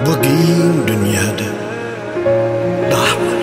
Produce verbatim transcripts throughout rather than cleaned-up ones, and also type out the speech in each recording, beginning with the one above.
bugün dünyada daha var.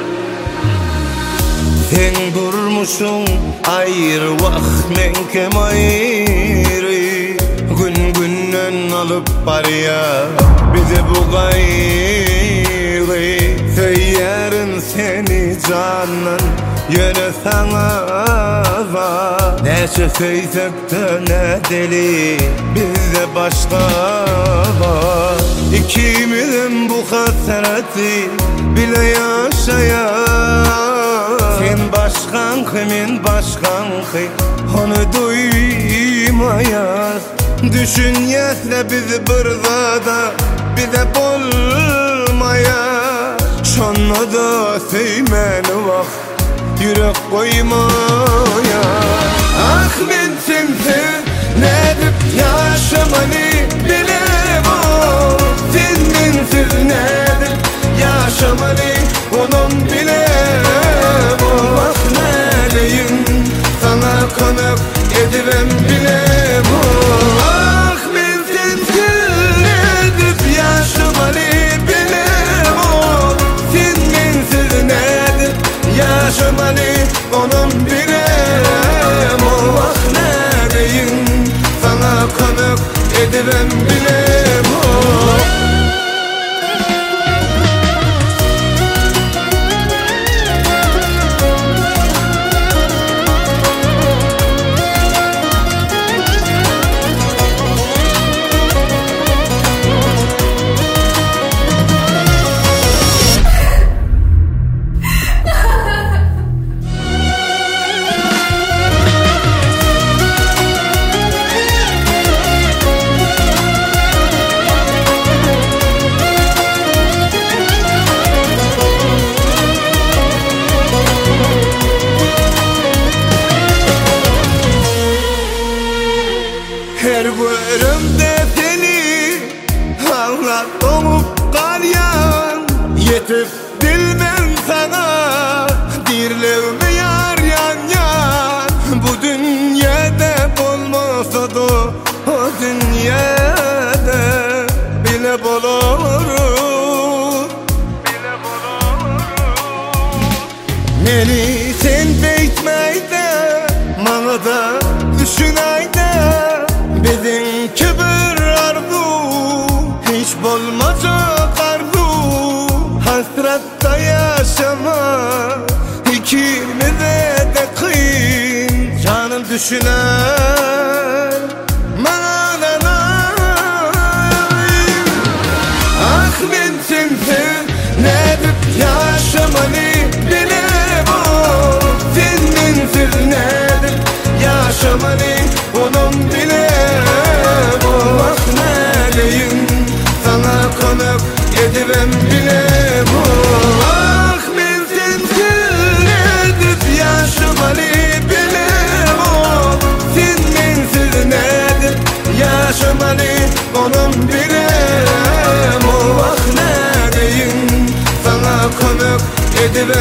Sen durmuşsun ayrı vakt menkem ayrı, gün günden alıp barya bize bu gayrı. Seyyarın seni canan yöne sana var. Neşe söysek de ne deli bizde başka var. İkimizin bu hasreti bile yaşayar. Sen başkan kimin başkan ki onu duymayar. Düşün yesle bizi burada bize bulmayar. Şonla da seymeni vakt yürek koymaya. Ah ben sensiz ne edip yaşamanı bilemem. Sen bensiz ne edip yaşamanı onun bilemem. Ah ne diyeyim sana konak edivem bilemem. Ah ben sensiz ne edip yaşamanı bilemem. Sen bensiz ne edip yaşamanı onun bilemem. Ah ne diyeyim sana konak edivem bilemem. Her görümde seni anlat doğup kalyan. Yetip bilmem sana dirlevme yar yan yan. Bu dünyada olmasa da o dünyada bile buluruz. Beni sen beytmeyde bana da düşüneyde. Bizim kibir arzu hiç bulmayacak arzu. Hasratta yaşama ikimize de kıyın. Canım düşüner bana. Ah ben sensiz ne edip yaşamanı bilemem. Sen bensiz ne edip yaşamanı onun bilemem. Ah ne diyeyim sana konak edivem bilemem. Ah ben sensiz ne edip yaşamanı bilemem. Sen bensiz ne edip yaşamanı onun bilemem. Ah ne diyeyim sana konak edivem